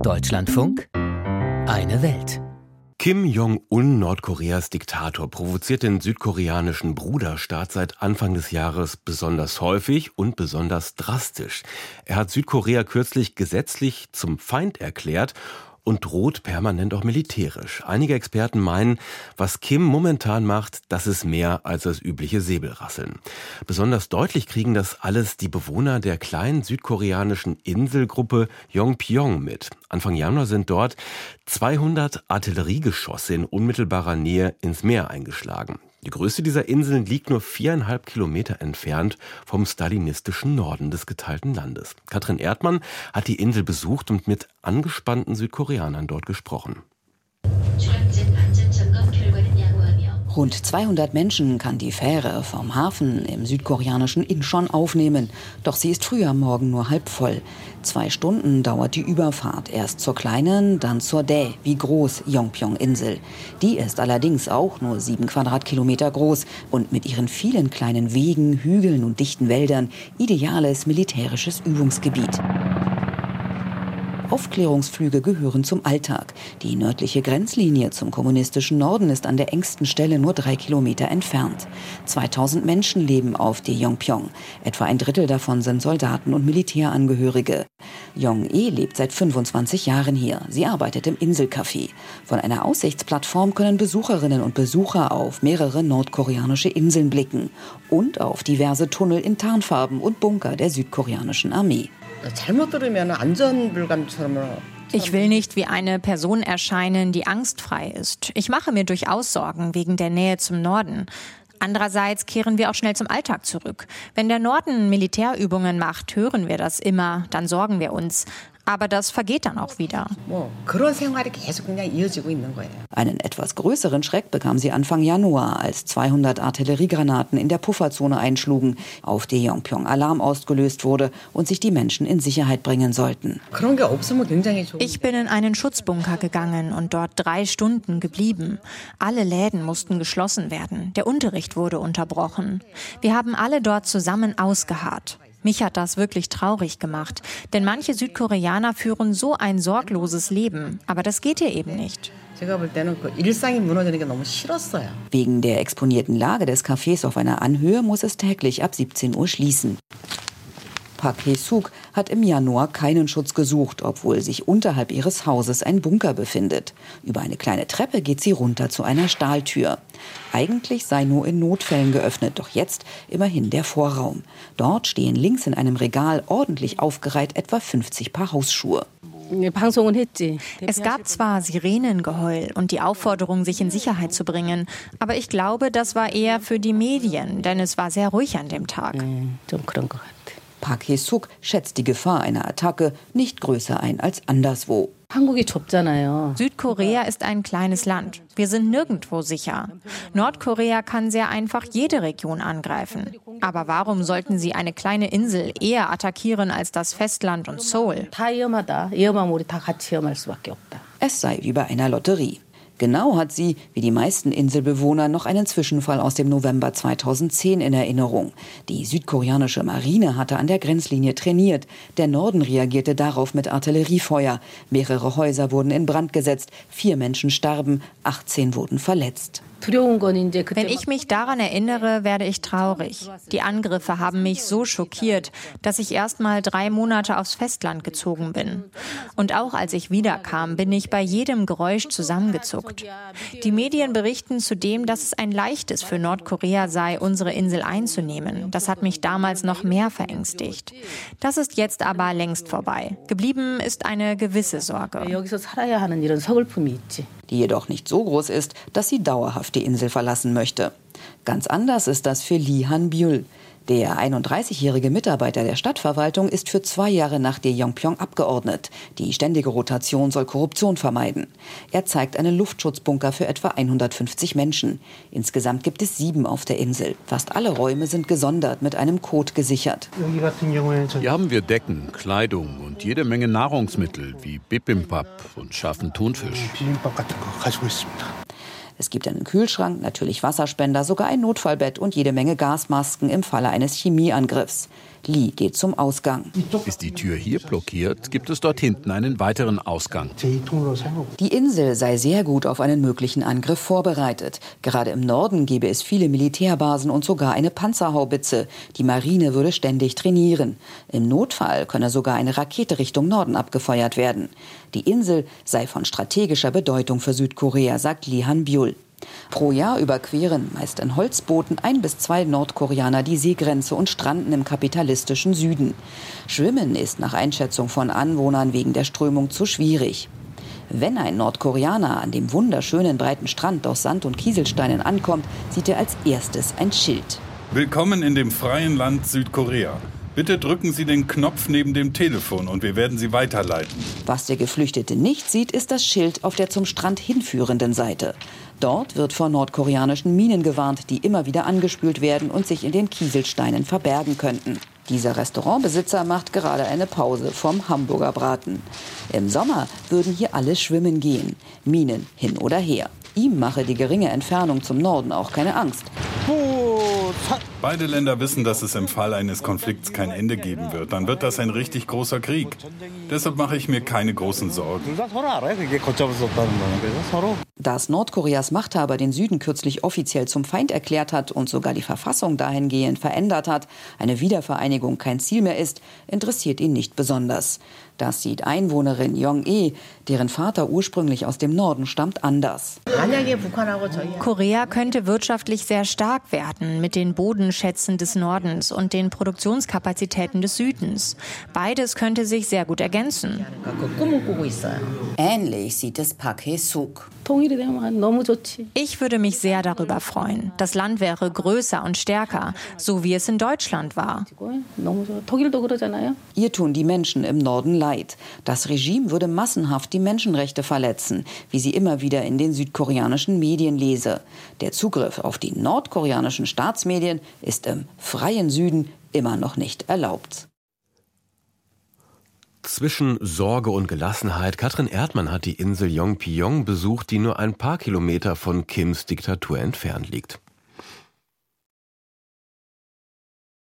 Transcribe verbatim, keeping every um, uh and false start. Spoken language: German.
Deutschlandfunk, eine Welt. Kim Jong-un, Nordkoreas Diktator, provoziert den südkoreanischen Bruderstaat seit Anfang des Jahres besonders häufig und besonders drastisch. Er hat Südkorea kürzlich gesetzlich zum Feind erklärt und droht permanent auch militärisch. Einige Experten meinen, was Kim momentan macht, das ist mehr als das übliche Säbelrasseln. Besonders deutlich kriegen das alles die Bewohner der kleinen südkoreanischen Inselgruppe Yongpyong mit. Anfang Januar sind dort zweihundert Artilleriegeschosse in unmittelbarer Nähe ins Meer eingeschlagen. Die größte dieser Inseln liegt nur viereinhalb Kilometer entfernt vom stalinistischen Norden des geteilten Landes. Katrin Erdmann hat die Insel besucht und mit angespannten Südkoreanern dort gesprochen. Rund zweihundert Menschen kann die Fähre vom Hafen im südkoreanischen Incheon aufnehmen. Doch sie ist früh am Morgen nur halb voll. Zwei Stunden dauert die Überfahrt. Erst zur kleinen, dann zur Dae, wie groß Yongpyong-Insel. Die ist allerdings auch nur sieben Quadratkilometer groß und mit ihren vielen kleinen Wegen, Hügeln und dichten Wäldern ideales militärisches Übungsgebiet. Aufklärungsflüge gehören zum Alltag. Die nördliche Grenzlinie zum kommunistischen Norden ist an der engsten Stelle nur drei Kilometer entfernt. zweitausend Menschen leben auf der Yongpyong. Etwa ein Drittel davon sind Soldaten und Militärangehörige. Jong-e lebt seit fünfundzwanzig Jahren hier. Sie arbeitet im Inselcafé. Von einer Aussichtsplattform können Besucherinnen und Besucher auf mehrere nordkoreanische Inseln blicken und auf diverse Tunnel in Tarnfarben und Bunker der südkoreanischen Armee. Ich will nicht wie eine Person erscheinen, die angstfrei ist. Ich mache mir durchaus Sorgen wegen der Nähe zum Norden. Andererseits kehren wir auch schnell zum Alltag zurück. Wenn der Norden Militärübungen macht, hören wir das immer, dann sorgen wir uns. Aber das vergeht dann auch wieder. Einen etwas größeren Schreck bekam sie Anfang Januar, als zweihundert Artilleriegranaten in der Pufferzone einschlugen, auf der Yongpyong Alarm ausgelöst wurde und sich die Menschen in Sicherheit bringen sollten. Ich bin in einen Schutzbunker gegangen und dort drei Stunden geblieben. Alle Läden mussten geschlossen werden. Der Unterricht wurde unterbrochen. Wir haben alle dort zusammen ausgeharrt. Mich hat das wirklich traurig gemacht, denn manche Südkoreaner führen so ein sorgloses Leben, aber das geht hier eben nicht. Wegen der exponierten Lage des Cafés auf einer Anhöhe muss es täglich ab siebzehn Uhr schließen. Park Hae-suk hat im Januar keinen Schutz gesucht, obwohl sich unterhalb ihres Hauses ein Bunker befindet. Über eine kleine Treppe geht sie runter zu einer Stahltür. Eigentlich sei nur in Notfällen geöffnet, doch jetzt immerhin der Vorraum. Dort stehen links in einem Regal ordentlich aufgereiht etwa fünfzig Paar Hausschuhe. Es gab zwar Sirenengeheul und die Aufforderung, sich in Sicherheit zu bringen, aber ich glaube, das war eher für die Medien, denn es war sehr ruhig an dem Tag. Park Hae-suk schätzt die Gefahr einer Attacke nicht größer ein als anderswo. Südkorea ist ein kleines Land. Wir sind nirgendwo sicher. Nordkorea kann sehr einfach jede Region angreifen. Aber warum sollten sie eine kleine Insel eher attackieren als das Festland und Seoul? Es sei wie bei einer Lotterie. Genau hat sie, wie die meisten Inselbewohner, noch einen Zwischenfall aus dem November zweitausendzehn in Erinnerung. Die südkoreanische Marine hatte an der Grenzlinie trainiert. Der Norden reagierte darauf mit Artilleriefeuer. Mehrere Häuser wurden in Brand gesetzt, vier Menschen starben, achtzehn wurden verletzt. Wenn ich mich daran erinnere, werde ich traurig. Die Angriffe haben mich so schockiert, dass ich erst mal drei Monate aufs Festland gezogen bin. Und auch als ich wiederkam, bin ich bei jedem Geräusch zusammengezuckt. Die Medien berichten zudem, dass es ein leichtes für Nordkorea sei, unsere Insel einzunehmen. Das hat mich damals noch mehr verängstigt. Das ist jetzt aber längst vorbei. Geblieben ist eine gewisse Sorge. Die jedoch nicht so groß ist, dass sie dauerhaft die Insel verlassen möchte. Ganz anders ist das für Lee Han-byul. Der einunddreißigjährige Mitarbeiter der Stadtverwaltung ist für zwei Jahre nach der Yongpyong abgeordnet. Die ständige Rotation soll Korruption vermeiden. Er zeigt einen Luftschutzbunker für etwa hundertfünfzig Menschen. Insgesamt gibt es sieben auf der Insel. Fast alle Räume sind gesondert mit einem Code gesichert. Hier haben wir Decken, Kleidung und jede Menge Nahrungsmittel wie Bibimbap und scharfen Thunfisch. Es gibt einen Kühlschrank, natürlich Wasserspender, sogar ein Notfallbett und jede Menge Gasmasken im Falle eines Chemieangriffs. Lee geht zum Ausgang. Ist die Tür hier blockiert, gibt es dort hinten einen weiteren Ausgang. Die Insel sei sehr gut auf einen möglichen Angriff vorbereitet. Gerade im Norden gäbe es viele Militärbasen und sogar eine Panzerhaubitze. Die Marine würde ständig trainieren. Im Notfall könne sogar eine Rakete Richtung Norden abgefeuert werden. Die Insel sei von strategischer Bedeutung für Südkorea, sagt Lee Han-byul. Pro Jahr überqueren, meist in Holzbooten, ein bis zwei Nordkoreaner die Seegrenze und stranden im kapitalistischen Süden. Schwimmen ist nach Einschätzung von Anwohnern wegen der Strömung zu schwierig. Wenn ein Nordkoreaner an dem wunderschönen breiten Strand aus Sand und Kieselsteinen ankommt, sieht er als erstes ein Schild. Willkommen in dem freien Land Südkorea. Bitte drücken Sie den Knopf neben dem Telefon und wir werden Sie weiterleiten. Was der Geflüchtete nicht sieht, ist das Schild auf der zum Strand hinführenden Seite. Dort wird vor nordkoreanischen Minen gewarnt, die immer wieder angespült werden und sich in den Kieselsteinen verbergen könnten. Dieser Restaurantbesitzer macht gerade eine Pause vom Hamburger Braten. Im Sommer würden hier alle schwimmen gehen. Minen hin oder her. Ihm mache die geringe Entfernung zum Norden auch keine Angst. Beide Länder wissen, dass es im Fall eines Konflikts kein Ende geben wird. Dann wird das ein richtig großer Krieg. Deshalb mache ich mir keine großen Sorgen. Dass Nordkoreas Machthaber den Süden kürzlich offiziell zum Feind erklärt hat und sogar die Verfassung dahingehend verändert hat, eine Wiedervereinigung kein Ziel mehr ist, interessiert ihn nicht besonders. Das sieht Einwohnerin Yong-e, deren Vater ursprünglich aus dem Norden stammt, anders. Korea könnte wirtschaftlich sehr stark werden mit den Bodenschätzen des Nordens und den Produktionskapazitäten des Südens. Beides könnte sich sehr gut ergänzen. Ähnlich sieht es Park Hae-suk. Ich würde mich sehr darüber freuen. Das Land wäre größer und stärker, so wie es in Deutschland war. Ihr tun die Menschen im Norden leid. Das Regime würde massenhaft die Menschenrechte verletzen, wie sie immer wieder in den südkoreanischen Medien lese. Der Zugriff auf die nordkoreanischen Staatsmedien ist im freien Süden immer noch nicht erlaubt. Zwischen Sorge und Gelassenheit. Katrin Erdmann hat die Insel Yongpyong besucht, die nur ein paar Kilometer von Kims Diktatur entfernt liegt.